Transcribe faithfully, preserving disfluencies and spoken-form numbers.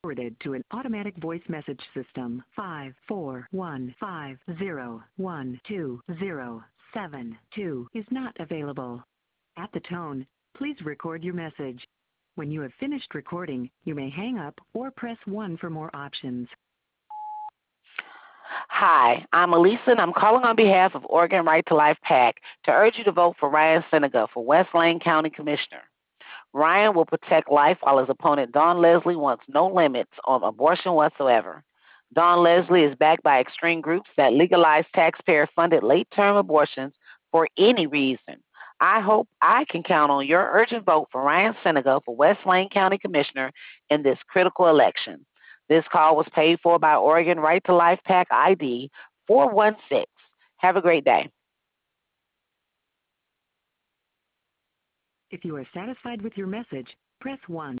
Forwarded to an automatic voice message system. Five four one five zero one two zero seven two is not available. At the tone, please record your message. When you have finished recording, you may hang up or press one for more options. Hi, I'm Elisa, and I'm calling on behalf of Oregon Right to Life PAC to urge you to vote for Ryan Seneca for West Lane County Commissioner. Ryan will protect life while his opponent Don Leslie wants no limits on abortion whatsoever. Don Leslie is backed by extreme groups that legalize taxpayer-funded late-term abortions for any reason. I hope I can count on your urgent vote for Ryan Seneca for West Lane County Commissioner in this critical election. This call was paid for by Oregon Right to Life PAC I D four one six. Have a great day. If you are satisfied with your message, press one.